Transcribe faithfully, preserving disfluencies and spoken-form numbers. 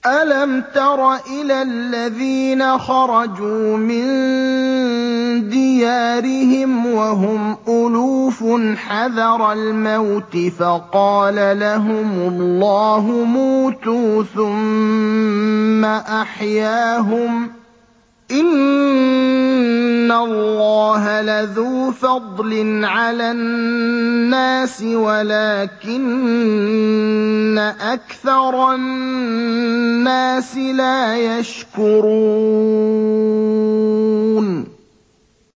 أَلَمْ تَرَ إِلَى الَّذِينَ خَرَجُوا مِن دِيَارِهِمْ وَهُمْ أُلُوفٌ حَذَرَ الْمَوْتِ فَقَالَ لَهُمُ اللَّهُ مُوتُوا ثُمَّ أَحْيَاهُمْ ۚ إِنَّ اللَّهَ لَذُو فَضْلٍ عَلَى النَّاسِ وَلَٰكِنَّ أَكْثَرَ النَّاسِ لَا يَشْكُرُونَ